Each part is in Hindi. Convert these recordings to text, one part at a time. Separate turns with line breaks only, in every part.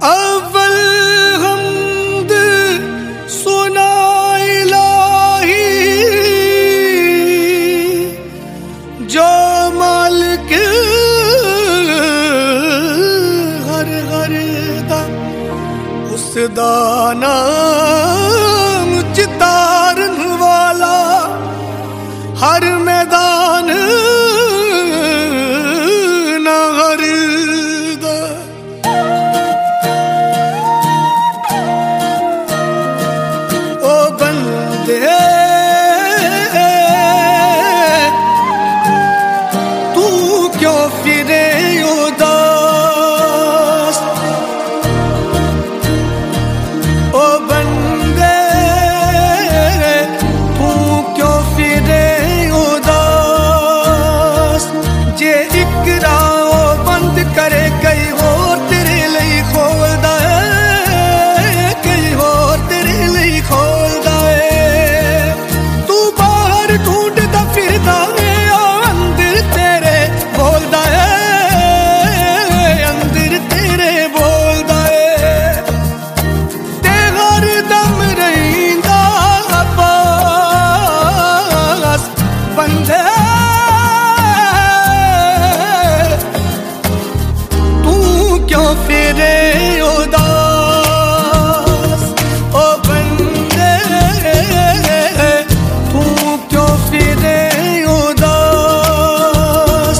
अव्वल हमद सुना इलाही जो मालिक हर हर दा उस दा नाम चितारन वाला हर मैदान ना हर दा। ओ बंदे तू क्यों फिरे उदास, ओ बंदे तू क्यों फिरे उदास। जे इकरा बंद करे कई होर तेरे लिए खोलदा है, कई होर तेरे लिए खोलदा है। तू बाहर ढूंढदा फिरदा है, अंदर तेरे बोलदा है, अंदर तेरे बोलदा है। ते हर दम रहिंदा पास बंदे क्यों फिरे उदास। ओ बंदे तू क्यों फिरे उदास।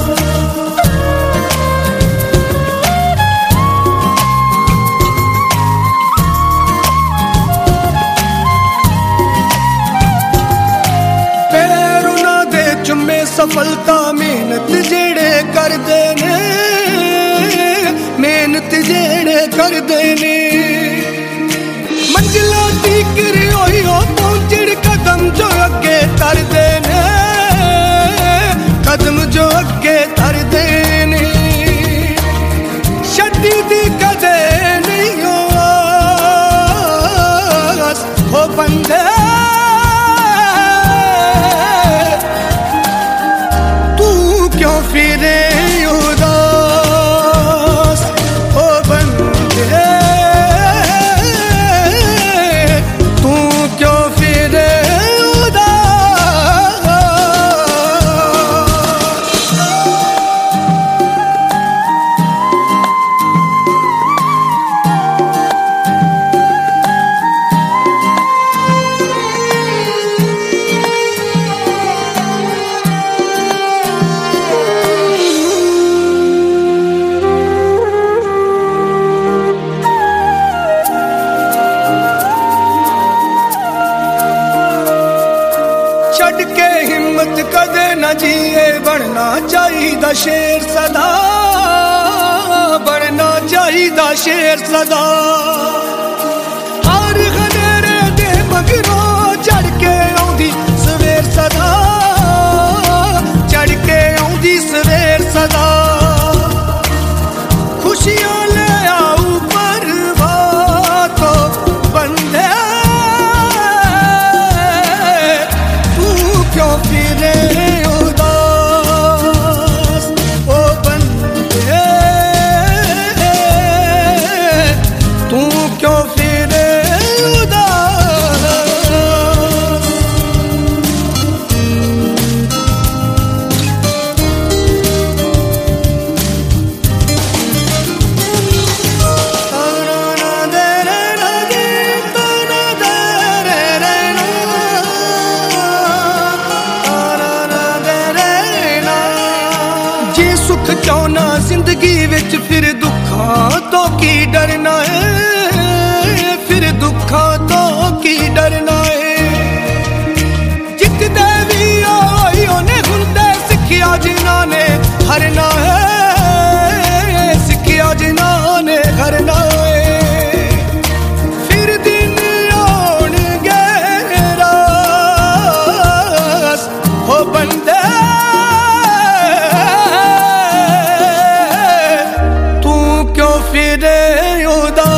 पैर उन्हां दे चुम्मे सफलता मेहनत जेड़े करदे ने, मेहनत जेड़े करदे ने। मंजिला तीकर होई हो पहुंचड़ कदम जो अगे तरदे ने, कदम जो अगे तरदे ने। छड्डी दी कदे नहीं हो आस, हो बंदे तू क्यों फिरे उदास। ओ बंदे तू क्यों फिरे उदास। छड़ के हिम्मत कदे न जिए, बनना चाहिदा शेर सदा, बनना चाहिदा शेर सदा। हर खदेरे दे मगरों चढ़ के आउंदी सवेर सदा, चढ़ के आउंदी सवेर सदा। खुशियां ले आऊ परवाह तो बंदे क्यों फिरे उदास। ओ बंदे तू क्यों फिरे उदास। सुख चाहना जिंदगी विच फिर दुखां तो की डरना है, फिर दुखां तो की डरना है। जितदे भी आई ओने हुंदे सिखिया जिन्हां ने हरना है, सिखिया जिन्हां ने हरना है। फिर दिन आउणगे रास, हो बंदे क्यों फिरे उदास।